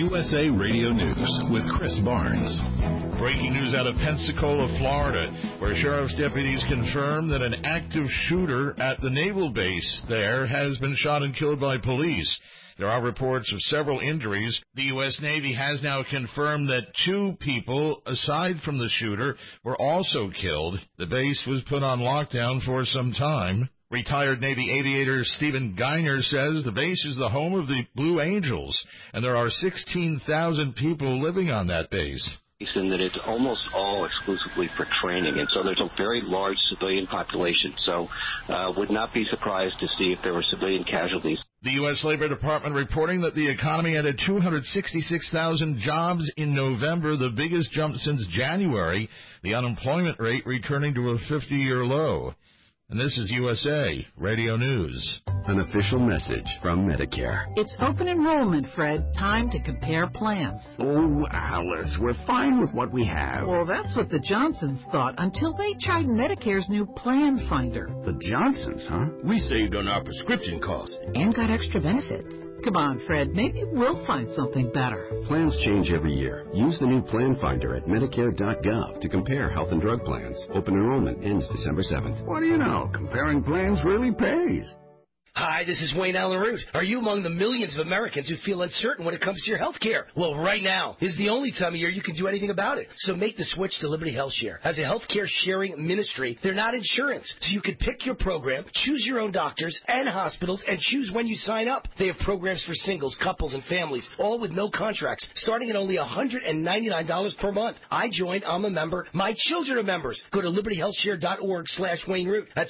USA Radio News with Chris Barnes. Breaking news out of Pensacola, Florida, where sheriff's deputies confirm that an active shooter at the naval base there has been shot and killed by police. There are reports of several injuries. The U.S. Navy has now confirmed that 2 people, aside from the shooter, were also killed. The base was put on lockdown for some time. Retired Navy aviator Stephen Geiner says the base is the home of the Blue Angels, and there are 16,000 people living on that base. And that it's almost all exclusively for training, and so there's a very large civilian population. So would not be surprised to see if there were civilian casualties. The U.S. Labor Department reporting that the economy added 266,000 jobs in November, the biggest jump since January, the unemployment rate returning to a 50-year low. And this is USA Radio News. An official message from Medicare. It's open enrollment, Fred. Time to compare plans. Oh, Alice, we're fine with what we have. Well, that's what the Johnsons thought until they tried Medicare's new Plan Finder. The Johnsons, huh? We saved on our prescription costs. And got extra benefits. Come on, Fred. Maybe we'll find something better. Plans change every year. Use the new Plan Finder at Medicare.gov to compare health and drug plans. Open enrollment ends December 7th. What do you know? Comparing plans really pays. Hi, this is Wayne Allen Root. Are you among the millions of Americans who feel uncertain when it comes to your health care? Well, right now is the only time of year you can do anything about it. So make the switch to Liberty Health Share. As a health care sharing ministry, they're not insurance. So you can pick your program, choose your own doctors and hospitals, and choose when you sign up. They have programs for singles, couples, and families, all with no contracts, starting at only $199 per month. I joined. I'm a member. My children are members. Go to libertyhealthshare.org/Wayne Root. That's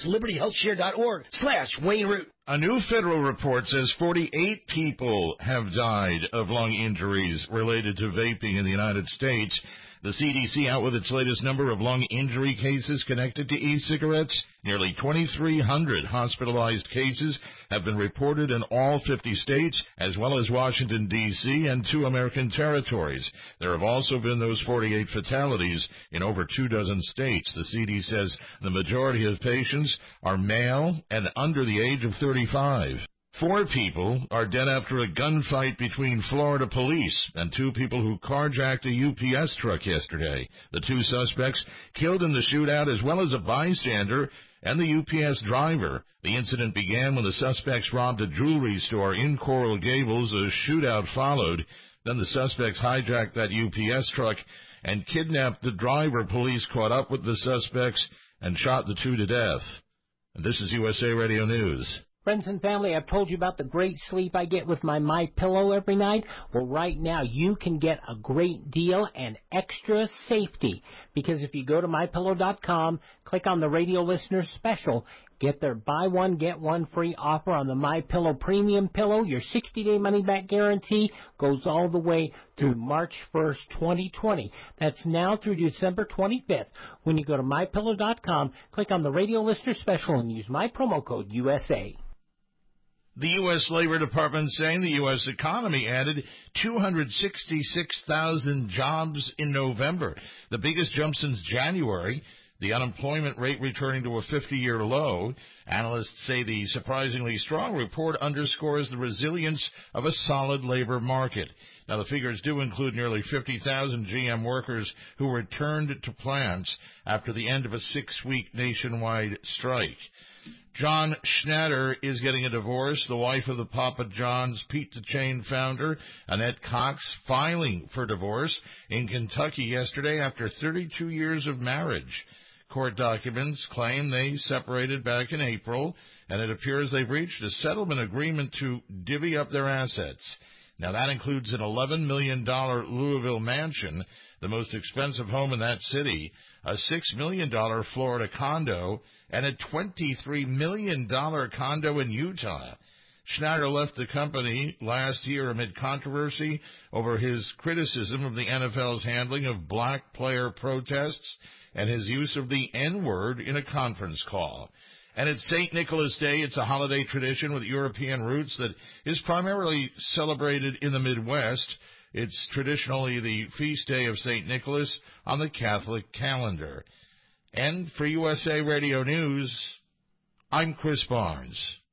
libertyhealthshare.org/Wayne Root. A new federal report says 48 people have died of lung injuries related to vaping in the United States. The CDC out with its latest number of lung injury cases connected to e-cigarettes. Nearly 2,300 hospitalized cases have been reported in all 50 states, as well as Washington, D.C., and 2 American territories. There have also been those 48 fatalities in over 24 states. The CD says the majority of patients are male and under the age of 35. 4 people are dead after a gunfight between Florida police and 2 people who carjacked a UPS truck yesterday. The 2 suspects killed in the shootout, as well as a bystander and the UPS driver. The incident began when the suspects robbed a jewelry store in Coral Gables. A shootout followed. Then the suspects hijacked that UPS truck and kidnapped the driver. Police caught up with the suspects and shot the 2 to death. And this is USA Radio News. Friends and family, I've told you about the great sleep I get with my MyPillow every night. Well, right now you can get a great deal and extra safety, because if you go to MyPillow.com, click on the radio listener special, get their buy one, get one free offer on the MyPillow Premium Pillow. Your 60-day money-back guarantee goes all the way through March 1st, 2020. That's now through December 25th. When you go to MyPillow.com, click on the radio listener special and use my promo code USA. The U.S. Labor Department saying the U.S. economy added 266,000 jobs in November, the biggest jump since January. The unemployment rate returning to a 50-year low. Analysts say the surprisingly strong report underscores the resilience of a solid labor market. Now, the figures do include nearly 50,000 GM workers who returned to plants after the end of a 6-week nationwide strike. John Schnatter is getting a divorce. The wife of the Papa John's pizza chain founder, Annette Cox, filing for divorce in Kentucky yesterday after 32 years of marriage. Court documents claim they separated back in April, and it appears they've reached a settlement agreement to divvy up their assets. Now, that includes an $11 million Louisville mansion, the most expensive home in that city, a $6 million Florida condo, and a $23 million condo in Utah. Schneider left the company last year amid controversy over his criticism of the NFL's handling of black player protests and his use of the N-word in a conference call. And it's St. Nicholas Day. It's a holiday tradition with European roots that is primarily celebrated in the Midwest. It's traditionally the feast day of St. Nicholas on the Catholic calendar. And for USA Radio News, I'm Chris Barnes.